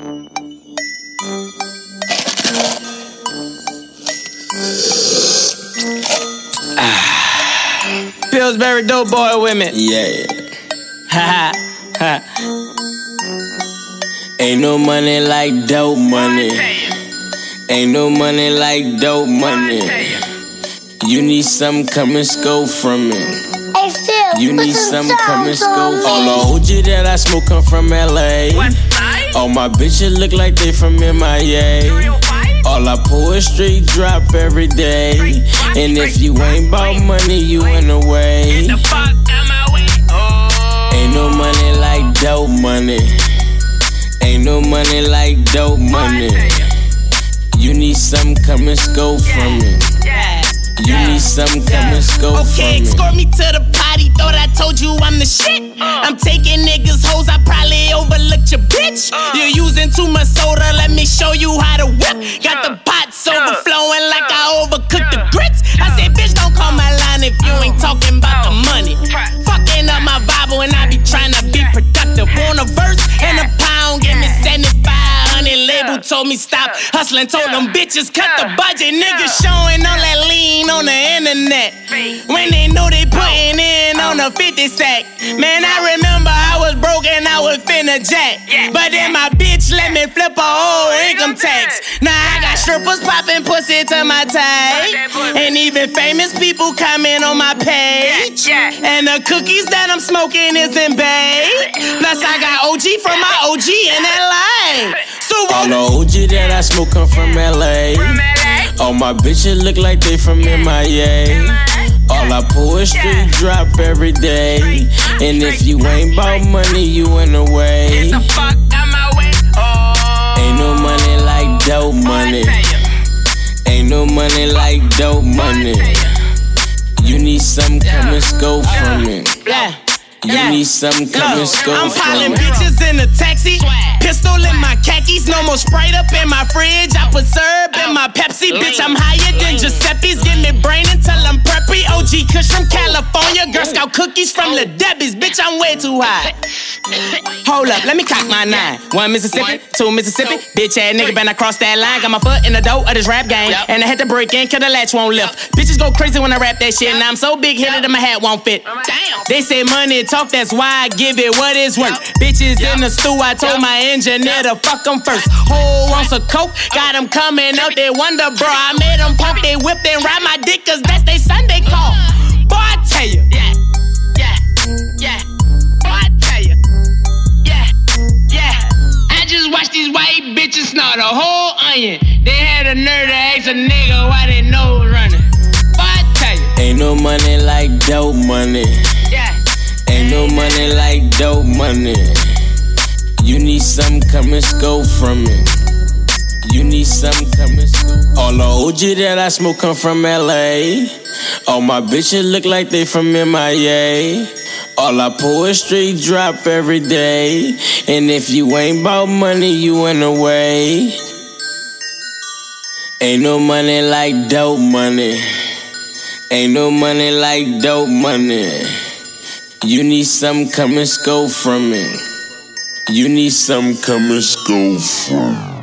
Pillsbury dope boy with me. Yeah. Ha ha. Ain't no money like dope money. Ain't no money like dope money. You need something, come and scope from it. You need something, come and scope. All the OG that I smoke come from LA. All my bitches look like they from MIA. All I pull is straight drop every day. And if you ain't bout money, you in the way. Ain't no money like dope money. Ain't no money like dope money. You need something, come and scope from it. You need something, come and scope from it. Okay, escort me to the potty, thought I told you I'm the shit. I'm taking niggas hoes, I probably overlooked your bitch. You're using too much soda, let me show you how to whip. Got the pots overflowing like I overcooked the grits. I said, bitch, don't call my line if you ain't talking about the money. Fucking up my Bible and I be trying to be productive. Want a verse and a pound, give me 75. Label told me stop hustling, told them bitches cut the budget. Niggas showing all that lean on the internet when they know they putting in on a 50 sack. Man, I remember I was broke and I was finna jack, but then my bitch let me flip a whole income tax. Now I got strippers popping pussy to my tag, and even famous people comment on my page. And the cookies that I'm smoking isn't bae. Plus I got OG from my OG in LA. All the OG that I smoke come from LA. All my bitches look like they from MIA. All I pull is straight drop every day. And if you ain't bout money, you in the way. Ain't no money like dope money. Ain't no money like dope money. You need something, come and scope from it. You need something, come and scope from it. I'm piling bitches in a taxi, pistol in my khakis, no more Sprite up in my fridge. I put syrup in my Pepsi, bitch. I'm higher than Giuseppe's. Give me brain until I'm preppy. OG Kush from California, Girl Scout cookies from the Debbie's. Bitch, I'm way too high. Hold up, let me cock my 9. 1 Mississippi, 2 Mississippi. Bitch ass nigga better cross that line. Got my foot in the door of this rap game, and I had to break in, cause the latch won't lift. Bitches go crazy when I rap that shit, and I'm so big headed that my hat won't fit. They say money talk, that's why I give it what it's worth. Bitches in the stew, I told my engineer to fuck them first. Whole ounce of coke, got them coming out, they wonder, bro. I made them pump, they whip, and ride my dick, cause that's they Sunday call. Boy, I tell you. Boy, I tell you. I just watched these white bitches snort a whole onion. They had a nerve to ask a nigga why they nose running. Boy, I tell you. Ain't no money like dope money. Ain't no money like dope money. You need something, come and scope from it. You need something, come and scope. All the OG that I smoke come from LA. All my bitches look like they from MIA. All I pull is straight drop every day. And if you ain't bout money, you in the way. Ain't no money like dope money. Ain't no money like dope money. You need something, come and scope from it. You need something, come and scope from it.